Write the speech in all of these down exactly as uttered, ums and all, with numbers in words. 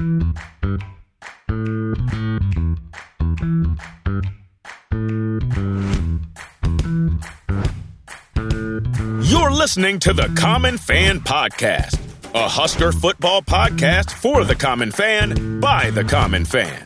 You're listening to the Common Fan Podcast, a Husker football podcast for the common fan by the common fan.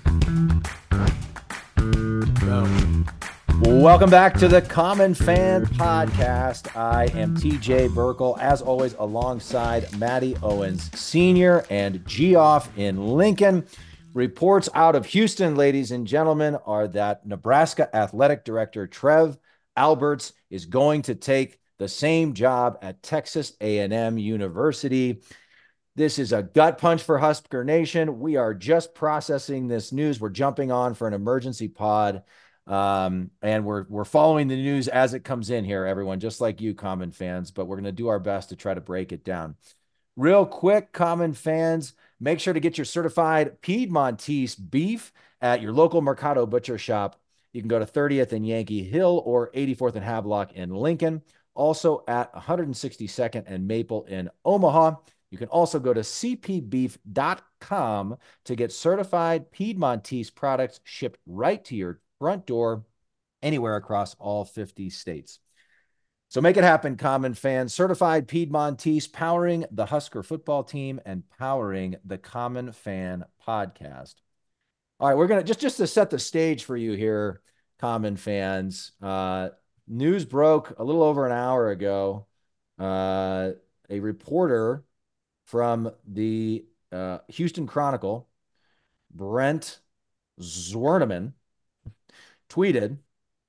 Welcome back to the Common Fan Podcast. I am T J Burkle, as always, alongside Matty Owens Senior and Geoff in Lincoln. Reports out of Houston, ladies and gentlemen, are that Nebraska Athletic Director Trev Alberts is going to take the same job at Texas A and M University. This is a gut punch for Husker Nation. We are just processing this news. We're jumping on for an emergency pod. Um, and we're we're following the news as it comes in here, everyone, just like you, common fans, but we're going to do our best to try to break it down. Real quick, common fans, make sure to get your certified Piedmontese beef at your local Mercado Butcher Shop. You can go to thirtieth and Yankee Hill or eighty-fourth and Havelock in Lincoln. Also at one hundred sixty-second and Maple in Omaha. You can also go to c p beef dot com to get certified Piedmontese products shipped right to your front door anywhere across all fifty states. So make it happen, common fans. Certified Piedmontese, powering the Husker football team and powering the Common Fan Podcast. All right, we're going to just, just to set the stage for you here, common fans. Uh, news broke a little over an hour ago. Uh, a reporter from the uh, Houston Chronicle, Brent Zwerneman, tweeted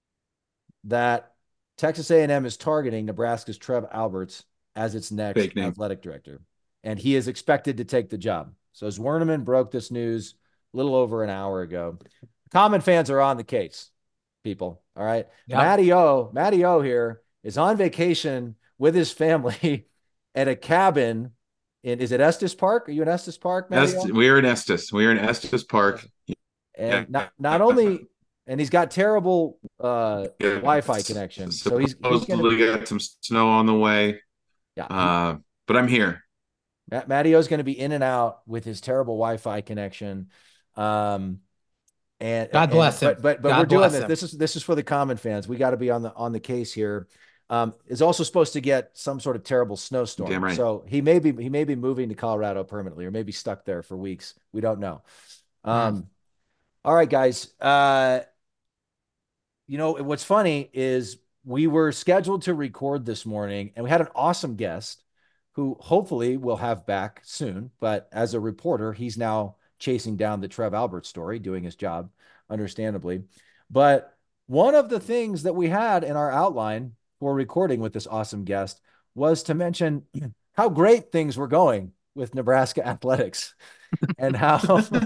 that Texas A and M is targeting Nebraska's Trev Alberts as its next athletic director, and he is expected to take the job. So Zwerneman broke this news a little over an hour ago. Common fans are on the case, people. All right. Yep. Matty O, Matty O here is on vacation with his family at a cabin in, is it Estes Park? Are you in Estes Park, Matty Est- we're in Estes. We're in Estes Park. And yeah. not, not only... And he's got terrible uh, yeah, Wi-Fi connection. So he's, he's supposedly gonna... got some snow on the way. Yeah, uh, but I'm here. Matt Mattio's going to be in and out with his terrible Wi-Fi connection. Um, and God bless and, him. But but, but God we're doing this. Him. This is this is for the common fans. We got to be on the on the case here. Um, is also supposed to get some sort of terrible snowstorm. Damn right. So he may be he may be moving to Colorado permanently, or maybe stuck there for weeks. We don't know. Um, mm. All right, guys. Uh, You know, what's funny is we were scheduled to record this morning and we had an awesome guest who hopefully we'll have back soon. But as a reporter, he's now chasing down the Trev Alberts story, doing his job, understandably. But one of the things that we had in our outline for recording with this awesome guest was to mention how great things were going with Nebraska athletics and how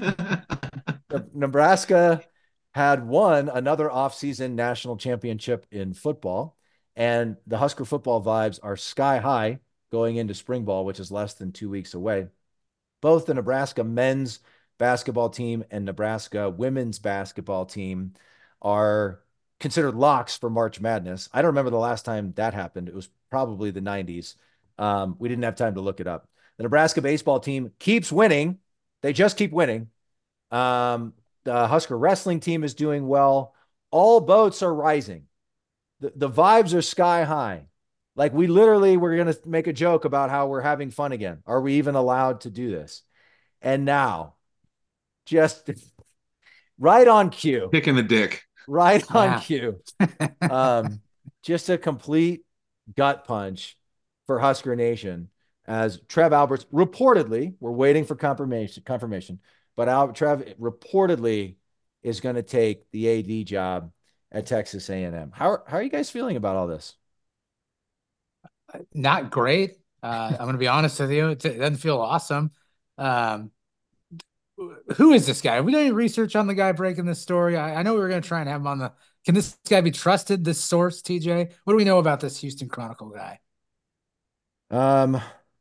Nebraska had won another offseason national championship in football, and the Husker football vibes are sky high going into spring ball, which is less than two weeks away. Both the Nebraska men's basketball team and Nebraska women's basketball team are considered locks for March Madness. I don't remember the last time that happened. It was probably the nineties. Um, we didn't have time to look it up. The Nebraska baseball team keeps winning. They just keep winning. Um, The Husker wrestling team is doing well. All boats are rising. The, the vibes are sky high. Like we literally were going to make a joke about how we're having fun again. Are we even allowed to do this? And now, just right on cue. Dick in the dick. Right on yeah. cue. um, just a complete gut punch for Husker Nation as Trev Alberts reportedly, we're waiting for confirmation, confirmation, but Al, Trev reportedly is going to take the A D job at Texas A and M. How, how are you guys feeling about all this? Not great. Uh, I'm going to be honest with you. It, it doesn't feel awesome. Um, who is this guy? Have we done any research on the guy breaking this story? I, I know we were going to try and have him on the, can this guy be trusted, this source, T J? What do we know about this Houston Chronicle guy? Um,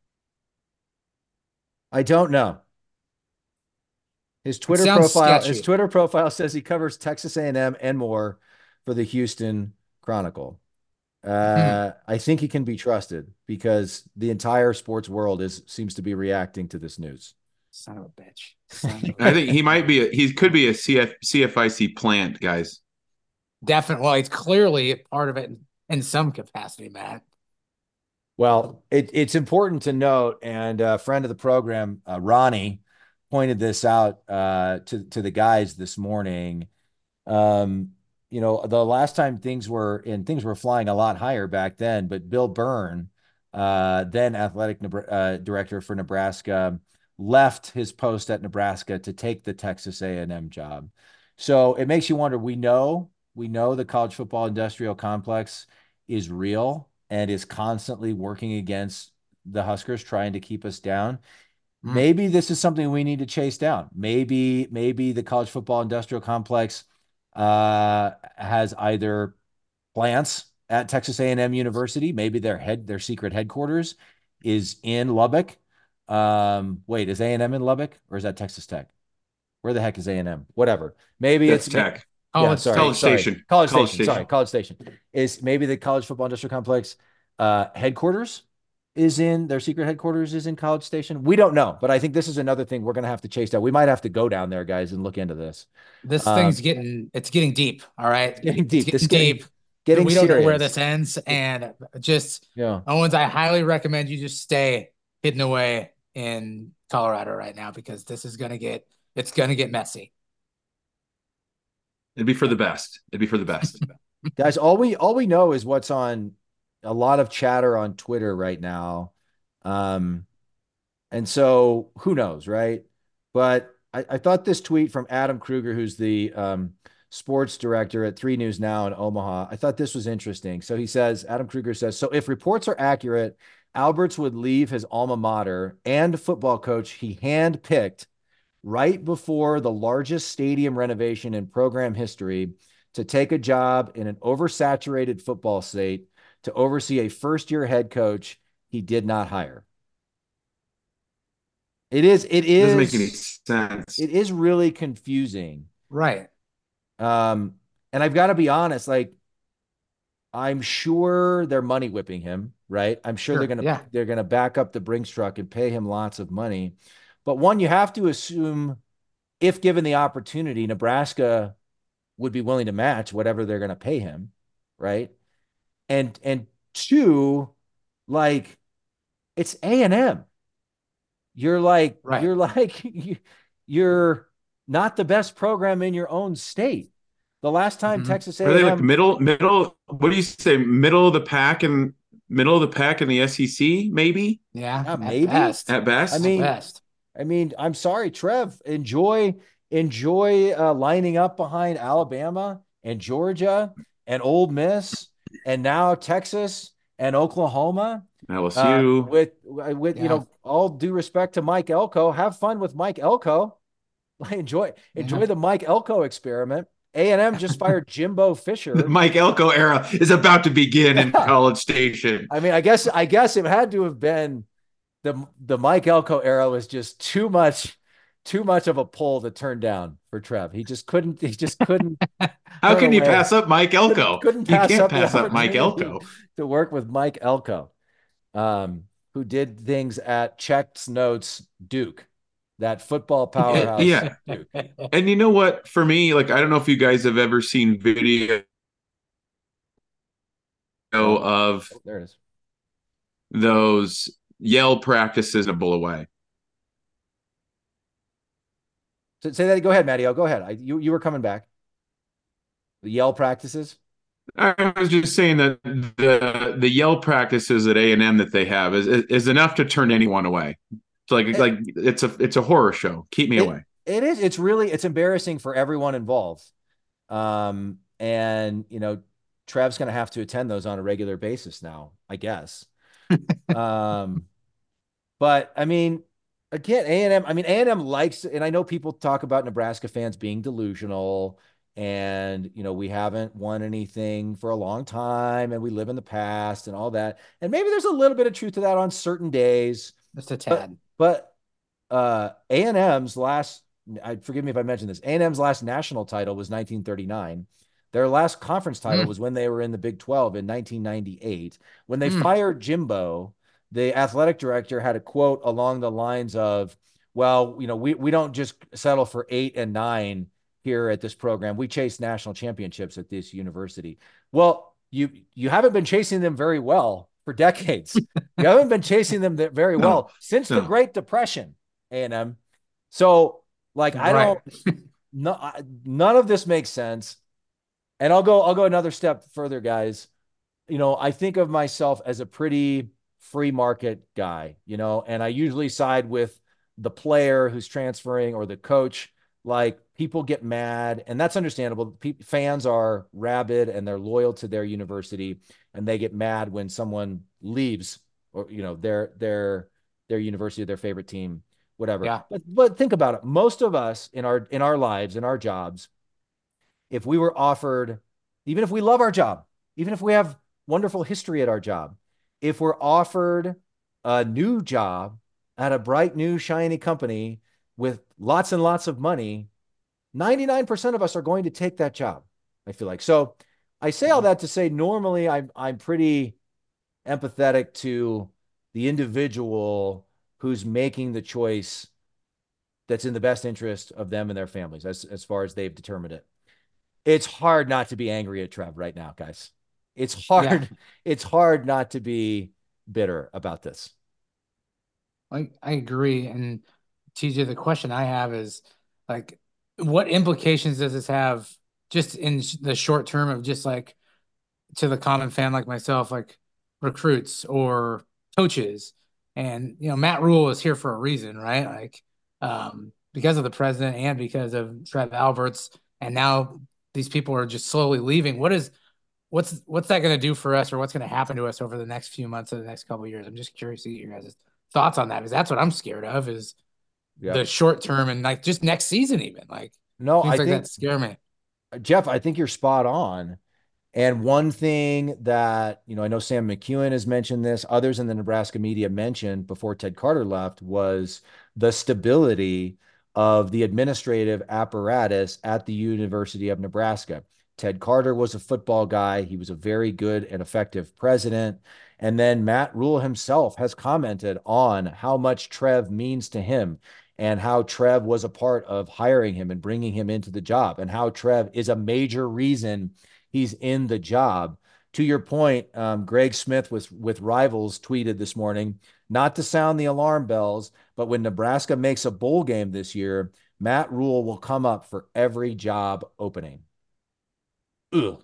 I don't know. His Twitter profile, sketchy. his Twitter profile says he covers Texas A and M and more for the Houston Chronicle. Uh, hmm. I think he can be trusted because the entire sports world is seems to be reacting to this news. Son of a bitch. Son of I a think he might be. A, he could be a C F, C F I C plant, guys. Definitely. Well, he's clearly part of it in, in some capacity, Matt. Well, it, it's important to note, and a friend of the program, uh, Ronnie, pointed this out uh, to to the guys this morning. Um, you know, the last time things were and things were flying a lot higher back then, but Bill Byrne, uh, then athletic uh, director for Nebraska, left his post at Nebraska to take the Texas A and M job. So it makes you wonder. We know we know the college football industrial complex is real and is constantly working against the Huskers, trying to keep us down. Mm. Maybe this is something we need to chase down. Maybe maybe the college football industrial complex uh, has either plants at Texas A and M University. Maybe their head, their secret headquarters is in Lubbock. Um, wait, is A and M in Lubbock or is that Texas Tech? Where the heck is A and M? Whatever. Maybe That's it's Tech. Oh, yeah, it's sorry, College sorry. Station. College, College Station. Station. Sorry, College Station is maybe the college football industrial complex uh, headquarters is in their secret headquarters is in College Station. We don't know, but I think this is another thing we're going to have to chase down. We might have to go down there, guys, and look into this. This Um, thing's getting it's getting deep. All right, it's getting deep. It's This getting getting, deep. getting we don't serious. know where this ends, and just yeah. Owens, I highly recommend you just stay hidden away in Colorado right now because this is gonna get it's gonna get messy. It'd be for the best. It'd be for the best. Guys, all we all we know is what's on a lot of chatter on Twitter right now. Um, and so who knows, right? But I, I thought this tweet from Adam Kruger, who's the um, sports director at three News Now in Omaha, I thought this was interesting. So he says, Adam Kruger says, so if reports are accurate, Alberts would leave his alma mater and football coach he handpicked right before the largest stadium renovation in program history to take a job in an oversaturated football state to oversee a first-year head coach he did not hire. It is, it is, doesn't make any sense. It is really confusing. Right. Um, and I've got to be honest, like, I'm sure they're money whipping him, right? I'm sure, sure. they're going to, yeah. they're going to back up the Brinks truck and pay him lots of money. But one, you have to assume if given the opportunity, Nebraska would be willing to match whatever they're going to pay him. Right. And, and two, like it's A and M. You're like, right. you're like, you're not the best program in your own state. The last time mm-hmm. Texas A and M. Are they like middle, middle, what do you say? Middle of the pack and middle of the pack in the S E C, maybe? Yeah. yeah maybe. Best. At best. I mean, at best. I mean, I'm sorry, Trev, enjoy, enjoy uh, lining up behind Alabama and Georgia and Ole Miss and now Texas and Oklahoma. L S U. Uh, with, with yeah. you know, all due respect to Mike Elko, have fun with Mike Elko. enjoy, enjoy yeah. the Mike Elko experiment. A and M just fired Jimbo Fisher. The Mike Elko era is about to begin in College Station. I mean, I guess, I guess it had to have been the the Mike Elko era was just too much, too much of a pull to turn down for Trev. He just couldn't. He just couldn't. How can you pass up Mike Elko? Couldn't, couldn't pass you can't up pass up Mike Elko to work with Mike Elko, um, who did things at Check's Notes Duke, that football powerhouse. Yeah, Duke. And you know what? For me, like I don't know if you guys have ever seen video oh, of oh, there it is. Those Yale practices a bull away. So say that. Go ahead, Matty. Go ahead. I, you you were coming back. The Yale practices. I was just saying that the the Yale practices at A and M that they have is is enough to turn anyone away. It's like it, like it's a it's a horror show. Keep me it, away. It is. It's really it's embarrassing for everyone involved. Um, and you know, Trev's going to have to attend those on a regular basis now, I guess. um. But I mean, again, A and M, I mean, A and M likes, and I know people talk about Nebraska fans being delusional and, you know, we haven't won anything for a long time and we live in the past and all that. And maybe there's a little bit of truth to that on certain days. Just a tad. But, but uh, A and M's last, I forgive me if I mentioned this, A and M's last national title was nineteen thirty-nine. Their last conference title mm. was when they were in the Big twelve in nineteen ninety-eight. When they mm. fired Jimbo, the athletic director had a quote along the lines of, well, you know, we, we don't just settle for eight and nine here at this program. We chase national championships at this university. Well, you, you haven't been chasing them very well for decades. You haven't been chasing them very well no, since no. the Great Depression, A and M. So like, I right. don't, no, I, none of this makes sense. And I'll go, I'll go another step further, guys. You know, I think of myself as a pretty free market guy, you know, and I usually side with the player who's transferring or the coach. Like, people get mad, and that's understandable. Pe- fans are rabid and they're loyal to their university, and they get mad when someone leaves, or, you know, their, their, their university, their favorite team, whatever. Yeah. But, but think about it. Most of us in our, in our lives, in our jobs, if we were offered, even if we love our job, even if we have wonderful history at our job, if we're offered a new job at a bright, new, shiny company with lots and lots of money, ninety-nine percent of us are going to take that job, I feel like. So I say all that to say, normally I'm, I'm pretty empathetic to the individual who's making the choice that's in the best interest of them and their families, as, as far as they've determined it. It's hard not to be angry at Trev right now, guys. It's hard. Yeah. It's hard not to be bitter about this. I, I agree. And T J, the question I have is, like, what implications does this have just in the short term of just like to the common fan like myself, like recruits or coaches? And, you know, Matt Rhule is here for a reason, right? Like, um, because of the president and because of Trev Alberts. And now these people are just slowly leaving. What is, what's, what's that going to do for us, or what's going to happen to us over the next few months or the next couple of years? I'm just curious to get your guys' thoughts on that, because that's what I'm scared of, is yep. the short term and like just next season, even like, no, I like think that scare me. Jeff, I think you're spot on. And one thing that, you know, I know Sam McEwen has mentioned this, others in the Nebraska media mentioned before Ted Carter left, was the stability of the administrative apparatus at the University of Nebraska. Ted Carter was a football guy. He was a very good and effective president. And then Matt Rhule himself has commented on how much Trev means to him, and how Trev was a part of hiring him and bringing him into the job, and how Trev is a major reason he's in the job. To your point, um, Greg Smith with, with Rivals tweeted this morning, not to sound the alarm bells, but when Nebraska makes a bowl game this year, Matt Rhule will come up for every job opening. Ugh.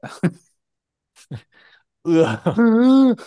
Ugh.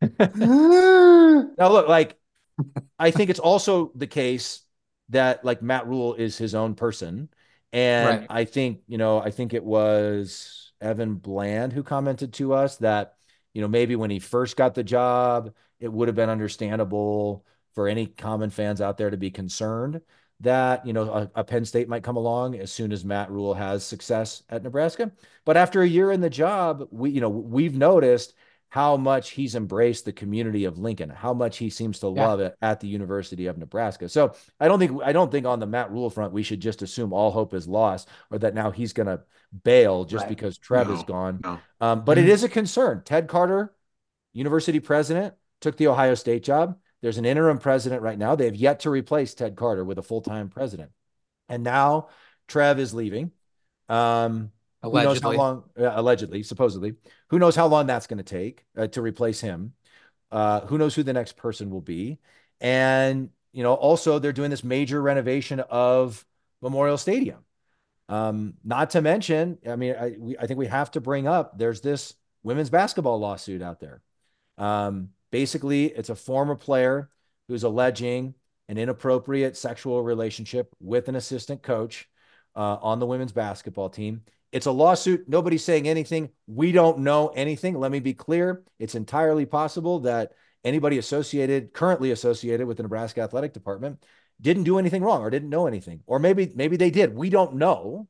Now, look, like, I think it's also the case that, like, Matt Rhule is his own person. And right. I think, you know, I think it was Evan Bland who commented to us that, you know, maybe when he first got the job, it would have been understandable for any common fans out there to be concerned that, you know, a, a Penn State might come along as soon as Matt Rhule has success at Nebraska. But after a year in the job, we, you know, we've noticed how much he's embraced the community of Lincoln, how much he seems to yeah. love it at the University of Nebraska. So I don't think, I don't think on the Matt Rhule front, we should just assume all hope is lost, or that now he's going to bail just right. because Trev no, is gone. No. Um, but mm-hmm. it is a concern. Ted Carter, university president, took the Ohio State job. There's an interim president right now. They have yet to replace Ted Carter with a full-time president. And now Trev is leaving. Um, Allegedly. Who knows how long, uh, allegedly, supposedly, who knows how long that's going to take uh, to replace him. Uh, who knows who the next person will be. And, you know, also they're doing this major renovation of Memorial Stadium. Um, not to mention, I mean, I, we, I think we have to bring up, there's this women's basketball lawsuit out there. Um, basically, it's a former player who's alleging an inappropriate sexual relationship with an assistant coach uh, on the women's basketball team. It's a lawsuit. Nobody's saying anything. We don't know anything. Let me be clear. It's entirely possible that anybody associated, currently associated with the Nebraska Athletic Department, didn't do anything wrong or didn't know anything. Or maybe, maybe they did. We don't know.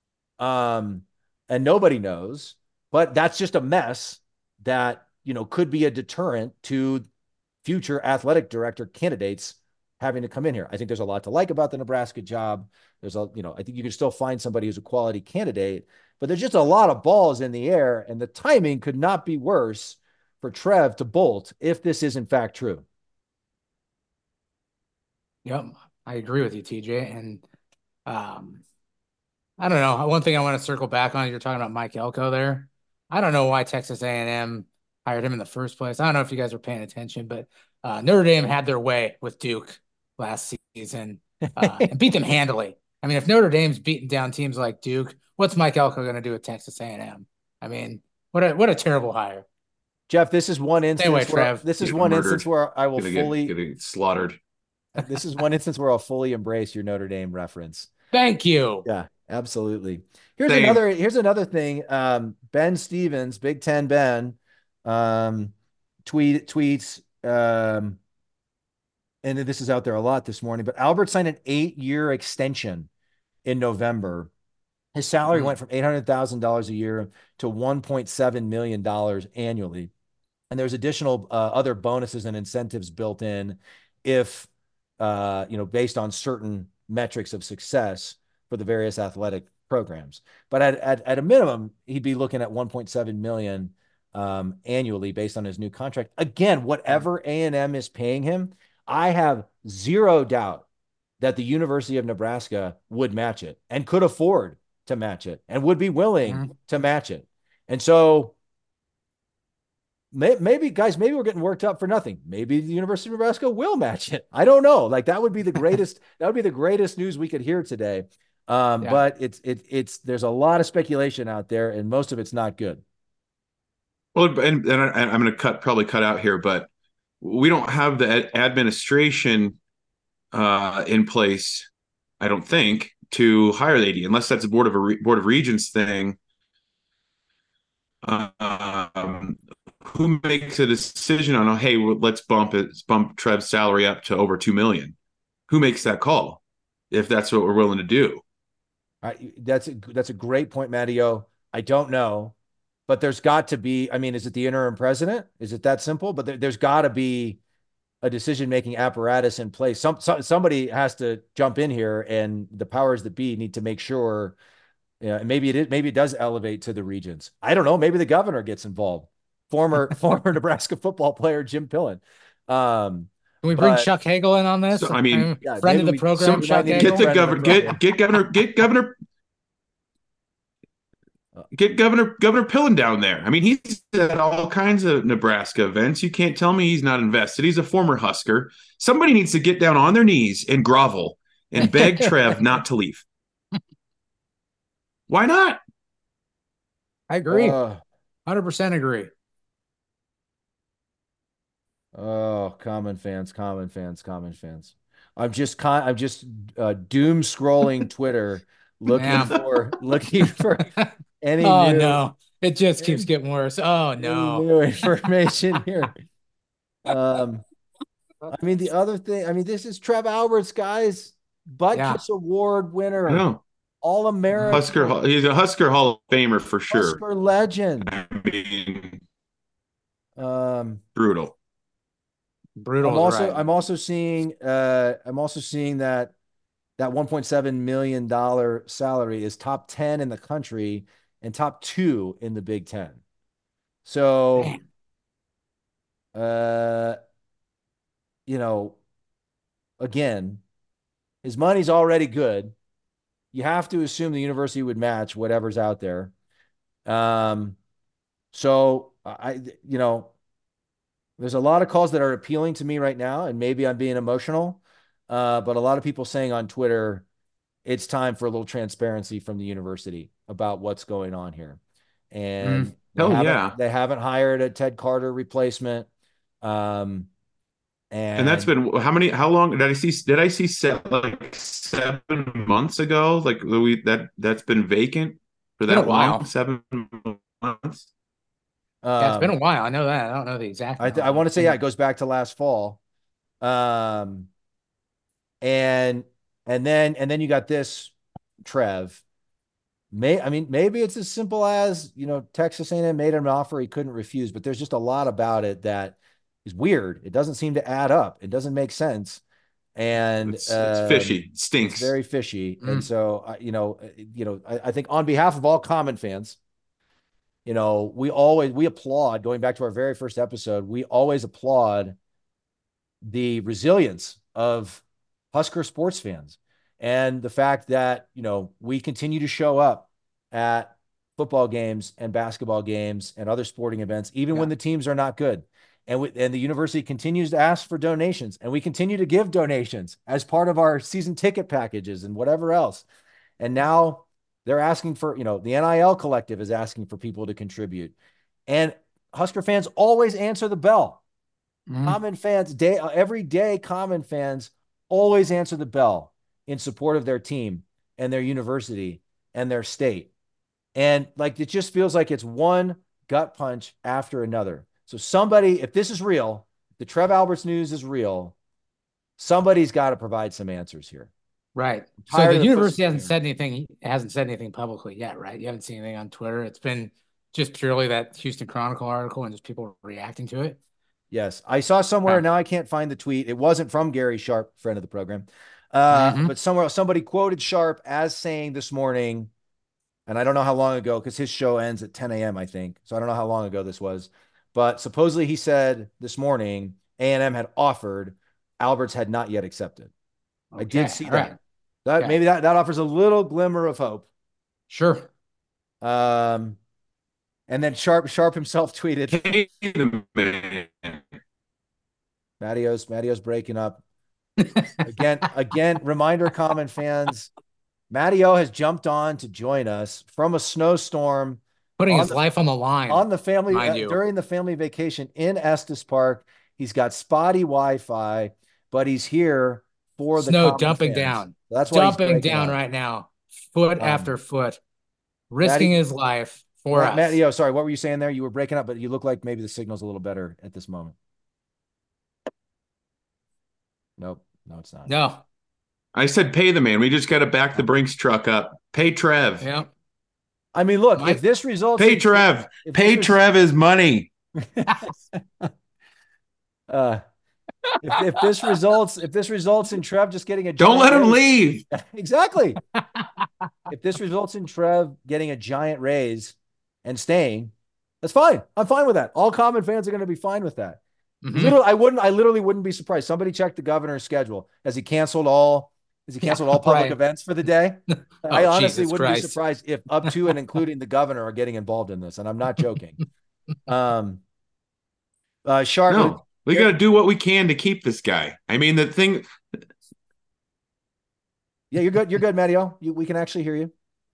Um, and nobody knows. But that's just a mess that, you know, could be a deterrent to future athletic director candidates having to come in here. I think there's a lot to like about the Nebraska job. There's a, you know, I think you can still find somebody who's a quality candidate, but there's just a lot of balls in the air, and the timing could not be worse for Trev to bolt if this is in fact true. Yep. I agree with you, T J. And um, I don't know. One thing I want to circle back on, you're talking about Mike Elko there. I don't know why Texas A and M hired him in the first place. I don't know if you guys were paying attention, but uh, Notre Dame had their way with Duke last season uh, and beat them handily. I mean, if Notre Dame's beating down teams like Duke, what's Mike Elko going to do with Texas A and M? I mean, what a what a terrible hire. Jeff, this is one instance Anyway, where Trev. this is Get one murdered. instance where I will Gonna fully get, get slaughtered. this is one instance where I'll fully embrace your Notre Dame reference. Thank you. Yeah, absolutely. Here's Same. another here's another thing. Um, Ben Stevens, Big Ten Ben, um, tweet tweets, um, and this is out there a lot this morning, but Albert signed an eight-year extension in November. His salary Mhm. went from eight hundred thousand dollars a year to one point seven million dollars annually. And there's additional uh, other bonuses and incentives built in if, uh, you know, based on certain metrics of success for the various athletic programs. But at, at, at a minimum, he'd be looking at one point seven million um, annually based on his new contract. Again, whatever A and M is paying him, I have zero doubt that the University of Nebraska would match it and could afford to match it and would be willing Mhm. to match it. And so maybe, guys, maybe we're getting worked up for nothing. Maybe the University of Nebraska will match it. I don't know. Like that would be the greatest, that would be the greatest news we could hear today. Um, Yeah. But it's, it, it's, there's a lot of speculation out there and most of it's not good. Well, and, and I, I'm going to cut probably cut out here, but we don't have the ad- administration uh, in place, I don't think, to hire the A D, unless that's a board of a re- board of regents thing. Um, who makes a decision on, oh, hey, well, let's bump it, let's bump Trev's salary up to over two million? Who makes that call? If that's what we're willing to do, I, that's a, that's a great point, Matteo. I don't know, but there's got to be. I mean, is it the interim president? Is it that simple? But there, there's got to be a decision-making apparatus in place. Some, some somebody has to jump in here, and the powers that be need to make sure. Yeah, and maybe it is, maybe it does elevate to the regions. I don't know. Maybe the governor gets involved. Former former Nebraska football player Jim Pillen. Um, Can we bring but- Chuck Hagel in on this? So, I mean, Yeah, friend of maybe the we- program, so- Chuck we might need Hagel. to get the Friend of governor, the get program. get governor, get governor, get governor Governor Pillen down there. I mean, he's at all kinds of Nebraska events. You can't tell me he's not invested. He's a former Husker. Somebody needs to get down on their knees and grovel and beg Trev not to leave. Why not? I agree. Uh, one hundred percent agree. Oh, common fans, common fans, common fans. I'm just con- I'm just uh, doom scrolling Twitter, looking Man. for looking for any Oh, new, no. It just keeps getting worse. Oh, any no. new information here. Um, I mean the other thing. I mean this is Trev Alberts, guys, Butkus Yeah. Award winner, No, All American, Husker. He's a Husker Hall of Famer for sure. Husker legend. I mean, Um, brutal. Brutal. I'm is also right. I'm also seeing uh I'm also seeing that that one point seven million dollar salary is top ten in the country and top two in the Big Ten. So Man. uh you know, again, his money's already good. You have to assume the university would match whatever's out there. Um so I you know, there's a lot of calls that are appealing to me right now, and maybe I'm being emotional. Uh, but a lot of people saying on Twitter, it's time for a little transparency from the university about what's going on here. And Mm. they Hell haven't, yeah. they haven't hired a Ted Carter replacement. Um, and, And that's been how many? How long did I see? Did I see set like seven months ago? Like we that that's been vacant for Been that a while. long, seven months. Yeah, it's been a um, while. I know that. I don't know the exact. I, th- I want to say, yeah, it goes back to last fall. Um, and, and then, and then you got this, Trev. May I mean maybe it's as simple as, you know, Texas A and M made him an offer he couldn't refuse, but there's just a lot about it that is weird. It doesn't seem to add up. It doesn't make sense, and It's, um, it's fishy. It stinks. It's very fishy. Mm. And so, uh, you know, uh, you know, I, I think on behalf of all common fans, you know, we always we applaud. Going back to our very first episode, we always applaud the resilience of Husker sports fans. And the fact that, you know, we continue to show up at football games and basketball games and other sporting events, even yeah. when the teams are not good. And, we, and the university continues to ask for donations, and we continue to give donations as part of our season ticket packages and whatever else. And now they're asking for, you know, the N I L collective is asking for people to contribute. And Husker fans always answer the bell. Mm-hmm. Common fans, day every day, Common fans always answer the bell in support of their team and their university and their state. And like, it just feels like it's one gut punch after another. So somebody, if this is real, the Trev Alberts news is real, somebody's got to provide some answers here. Right. So the university hasn't said anything, hasn't said anything publicly yet, right? You haven't seen anything on Twitter. It's been just purely that Houston Chronicle article and just people reacting to it. Yes. I saw somewhere, now I can't find the tweet. It wasn't from Gary Sharp, friend of the program. Uh, mm-hmm. But somewhere somebody quoted Sharp as saying this morning, and I don't know how long ago, because his show ends at ten a.m., I think. So I don't know how long ago this was. But supposedly he said this morning, A and M had offered, Alberts had not yet accepted. Okay. I did see All that. Right. That okay. Maybe that, that offers a little glimmer of hope. Sure. Um, and then Sharp Sharp himself tweeted. Mattio's Mattio's breaking up. Again, again, reminder, Common fans, Mattio has jumped on to join us from a snowstorm. Putting his the, life on the line. On the family, uh, during the family vacation in Estes Park. He's got spotty Wi-Fi, but he's here for the snow dumping fans. Down. So that's why dumping down out. Right now, foot um, after foot, risking Matty, his life for Matt, us. Mattio, sorry, what were you saying there? You were breaking up, but you look like maybe the signal's a little better at this moment. Nope, no, it's not. No. I said pay the man. We just got to back the Brinks truck up. Pay Trev. Yeah. I mean, look, Mike, if this results pay in, Trev, if pay this, Trev his money. uh, if, if this results, if this results in Trev just getting a don't let him raise, leave. Exactly. If this results in Trev getting a giant raise and staying, that's fine. I'm fine with that. All Common fans are going to be fine with that. Mm-hmm. Literally, I wouldn't. I literally wouldn't be surprised. Somebody check the governor's schedule. Has he canceled all? Has he canceled all public right. events for the day? oh, I honestly Jesus wouldn't Christ. be surprised if up to and including the governor are getting involved in this, and I'm not joking. um, uh, Sharp, no, we got to do what we can to keep this guy. I mean, the thing. Yeah, you're good. You're good, Mattio. You, we can actually hear you.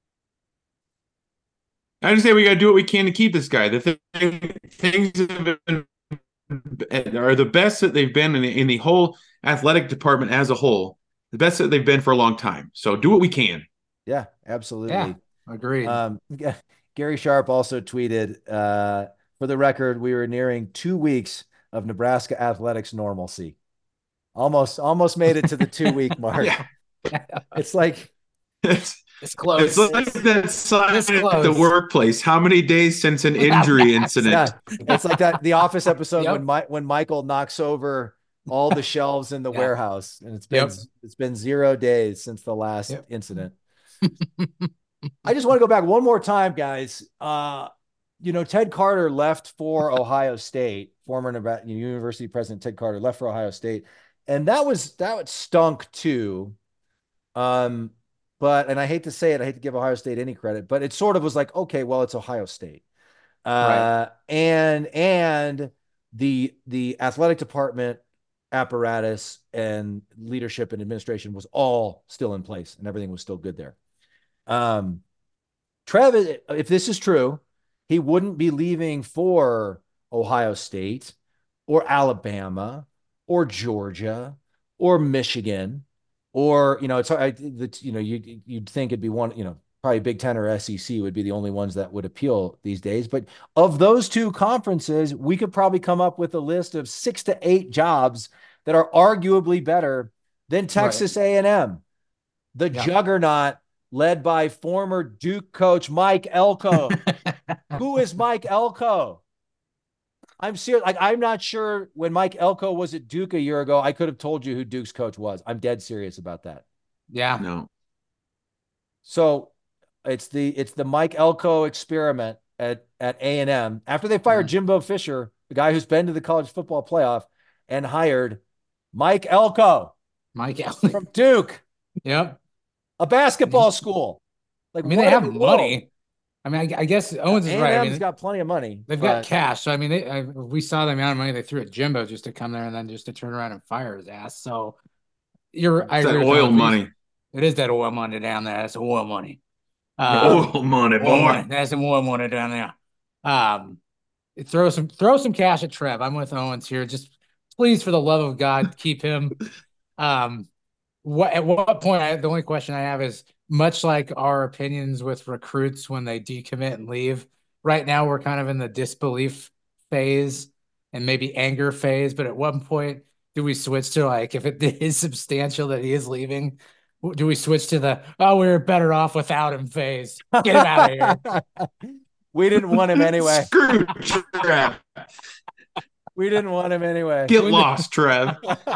I just say we got to do what we can to keep this guy. The thing, things have been are the best that they've been in the, in the whole athletic department as a whole. The best that they've been for a long time. So do what we can. Yeah, absolutely. Yeah, agreed. Um, Gary Sharp also tweeted, uh, for the record, we were nearing two weeks of Nebraska athletics normalcy. Almost, almost made it to the two week mark. Yeah. It's like, it's, it's close. It's like it's, that sign at the workplace. How many days since an injury incident? Yeah. It's like that, the Office episode yep. when my, when Michael knocks over all the shelves in the yeah. warehouse, and it's been yep. it's been zero days since the last yep. incident. I just want to go back one more time, guys. Uh, you know, Ted Carter left for Ohio State. Former Nevada University president Ted Carter left for Ohio State, and that was that stunk too. Um, but and I hate to say it, I hate to give Ohio State any credit, but it sort of was like, okay, well, it's Ohio State, uh, right. and and the the athletic department apparatus and leadership and administration was all still in place and everything was still good there. Um, Trev, if this is true, he wouldn't be leaving for Ohio State or Alabama or Georgia or Michigan, or, you know, it's, I, the, you know, you, you'd think it'd be one, you know, probably Big Ten or S E C would be the only ones that would appeal these days. But of those two conferences, we could probably come up with a list of six to eight jobs that are arguably better than Texas right. A and M, the yeah. juggernaut led by former Duke coach Mike Elko. Who is Mike Elko? I'm serious. Like, I'm not sure when Mike Elko was at Duke a year ago, I could have told you who Duke's coach was. I'm dead serious about that. Yeah. No. So it's the it's the Mike Elko experiment at, at A and M. After they fired mm. Jimbo Fisher, the guy who's been to the college football playoff, and hired Mike Elko. Mike Allen. from Duke, Yep. a basketball school. Like, I mean, what they in have the world? money. I mean, I, I guess Owens is A right. I and M's mean, got plenty of money. they've got but cash. So I mean, they, I, we saw the amount of money they threw at Jimbo just to come there and then just to turn around and fire his ass. So you're, I It's that agree with oil Owens. money. It is that oil money down there. That's oil money. Um, Oil money, oil boy. money. That's some oil money down there. Um, throw some throw some cash at Trev. I'm with Owens here. Just please, for the love of God, keep him. Um, what at what point? I, the only question I have is, much like our opinions with recruits when they decommit and leave. Right now, we're kind of in the disbelief phase and maybe anger phase. But at one point, do we switch to, like, if it is substantial that he is leaving, do we switch to the, oh, we were better off without him phase? Get him out of here. We didn't want him anyway. Screw Trev. We didn't want him anyway. Get lost, Trev.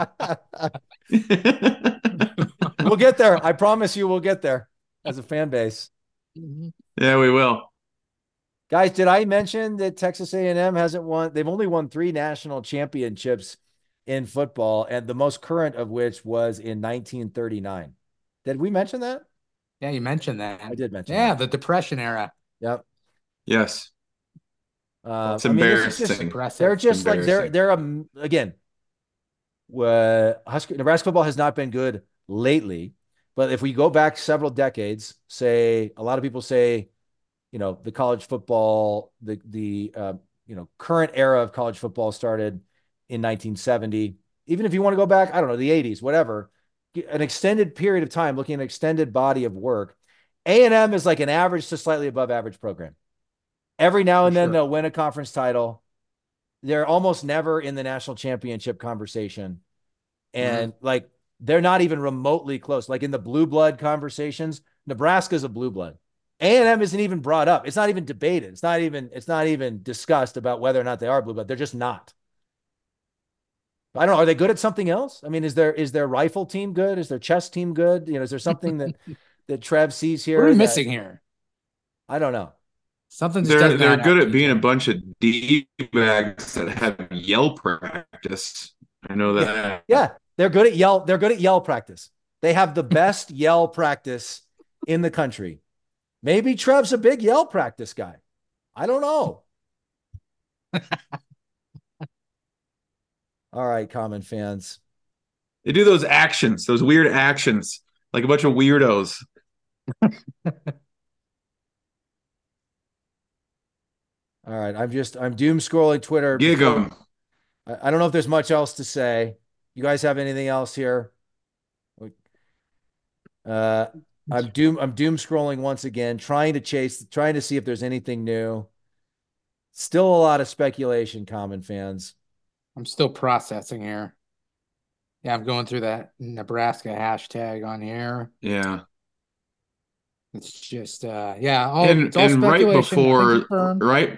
We'll get there. I promise you we'll get there as a fan base. Yeah, we will. Guys, did I mention that Texas A and M hasn't won? They've only won three national championships in football, and the most current of which was in nineteen thirty-nine. Did we mention that? Yeah, you mentioned that. I did mention Yeah, that. the Depression era. Yep. Yes. Uh, It's I mean, this is embarrassing. just, they're just like they're Embarrassing. they're um, again. Uh, Husker Nebraska football has not been good lately, but if we go back several decades, say a lot of people say, you know, the college football, the the uh, you know current era of college football started in nineteen seventy. Even if you want to go back, I don't know, the eighties, whatever, an extended period of time, looking at an extended body of work. A and M is like an average to slightly above average program. Every now and For then sure. they'll win a conference title. They're almost never in the national championship conversation. And mm-hmm. like, they're not even remotely close. Like in the blue blood conversations, Nebraska's a blue blood. A and M isn't even brought up. It's not even debated. It's not even, it's not even discussed about whether or not they are blue blood. They're just not. I don't know. Are they good at something else? I mean, is their, is their rifle team good? Is their chess team good? You know, is there something that, that Trev sees here? What are we that, missing here? I don't know. Something they're they're good at being a bunch of D-bags that have yell practice. I know that. Yeah, yeah, they're good at yell. They're good at yell practice. They have the best yell practice in the country. Maybe Trev's a big yell practice guy. I don't know. All right, Common fans. They do those actions, those weird actions, like a bunch of weirdos. All right, I'm just I'm doom scrolling Twitter. Gig 'em. I, I don't know if there's much else to say. You guys have anything else here? Uh, I'm doom I'm doom scrolling once again, trying to chase, trying to see if there's anything new. Still a lot of speculation, Common fans. I'm still processing here. Yeah, I'm going through that Nebraska hashtag on here. Yeah. It's just, uh, yeah. All, and it's all and right before, right.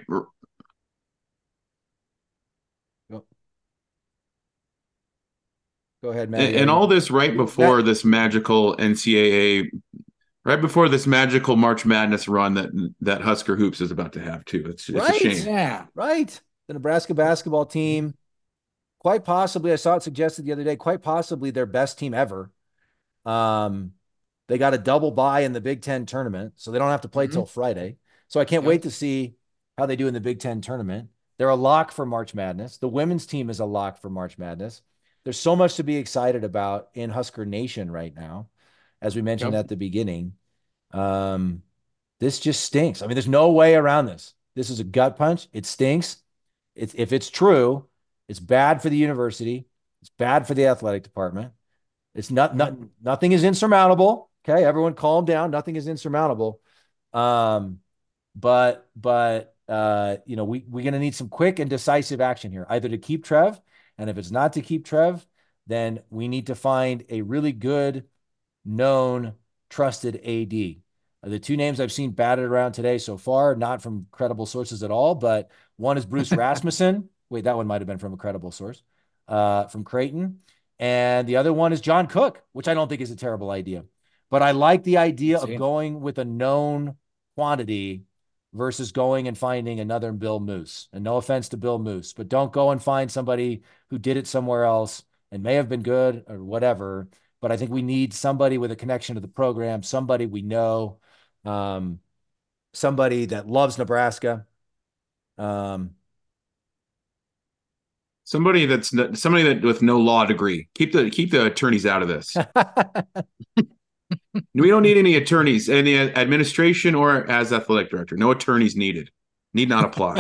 Go ahead, man. And, and all this right before Matt. This magical N C double A, right before this magical March Madness run that that Husker Hoops is about to have too. It's, it's right. a shame. Yeah, right. The Nebraska basketball team, quite possibly, I saw it suggested the other day, quite possibly their best team ever. Um, they got a double bye in the Big Ten tournament, so they don't have to play mm-hmm. till Friday. So I can't yep. wait to see how they do in the Big Ten tournament. They're a lock for March Madness. The women's team is a lock for March Madness. There's so much to be excited about in Husker Nation right now, as we mentioned yep. at the beginning. Um, this just stinks. I mean, there's no way around this. This is a gut punch. It stinks. It's, if it's true, it's bad for the university. It's bad for the athletic department. It's not, not nothing is insurmountable. Okay, everyone calm down. Nothing is insurmountable. Um, but but uh, you know, we we're gonna need some quick and decisive action here, either to keep Trev, and if it's not to keep Trev, then we need to find a really good, known, trusted A D. The two names I've seen batted around today so far, not from credible sources at all, but one is Bruce Rasmussen. Wait, that one might have been from a credible source, uh, from Creighton. And the other one is John Cook, which I don't think is a terrible idea. But I like the idea of going with a known quantity versus going and finding another Bill Moose. And no offense to Bill Moose, but don't go and find somebody who did it somewhere else and may have been good or whatever, but I think we need somebody with a connection to the program, somebody we know, um, somebody that loves Nebraska. Um, somebody that's somebody that with no law degree. Keep the keep the attorneys out of this. We don't need any attorneys in the administration or as athletic director. No attorneys needed. Need not apply.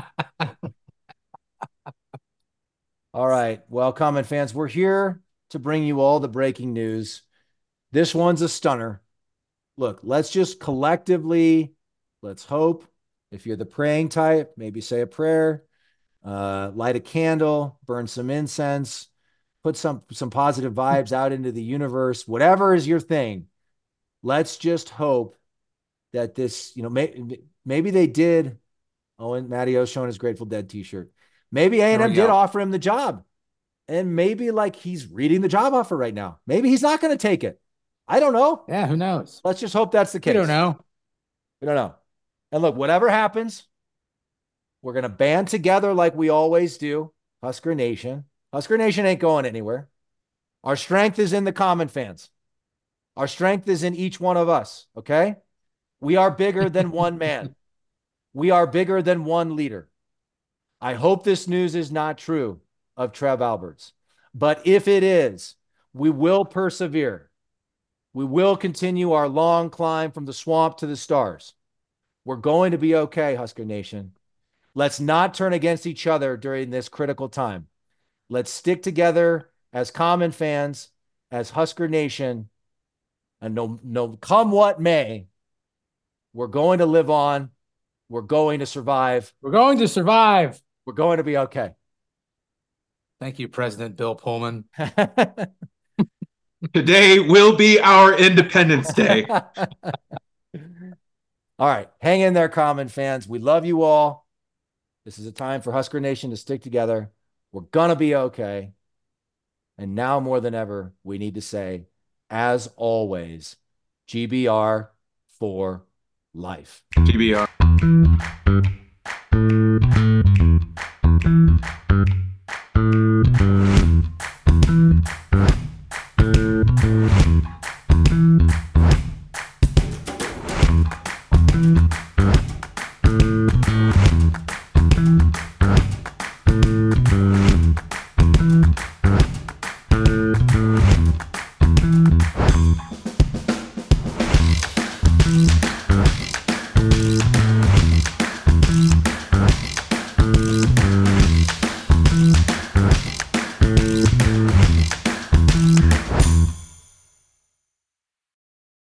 All right. Well, Common fans, we're here to bring you all the breaking news. This one's a stunner. Look, let's just collectively, let's hope. If you're the praying type, maybe say a prayer, uh, light a candle, burn some incense, put some, some positive vibes out into the universe, whatever is your thing. Let's just hope that this, you know, may, maybe they did. Owen Matty O's showing his Grateful Dead t-shirt. Maybe A and M did offer him the job, and maybe like he's reading the job offer right now. Maybe he's not going to take it. I don't know. Yeah, who knows? Let's just hope that's the case. We don't know. We don't know. And look, whatever happens, we're going to band together like we always do. Husker Nation. Husker Nation ain't going anywhere. Our strength is in the Common fans. Our strength is in each one of us, okay? We are bigger than one man. We are bigger than one leader. I hope this news is not true of Trev Alberts. But if it is, we will persevere. We will continue our long climb from the swamp to the stars. We're going to be okay, Husker Nation. Let's not turn against each other during this critical time. Let's stick together as Common fans, as Husker Nation, and no, no, come what may, we're going to live on. We're going to survive. We're going to survive. We're going to be okay. Thank you, President Bill Pullman. Today will be our Independence Day. All right. Hang in there, Common fans. We love you all. This is a time for Husker Nation to stick together. We're going to be okay. And now more than ever, we need to say, as always, G B R for life. G B R. Thank you.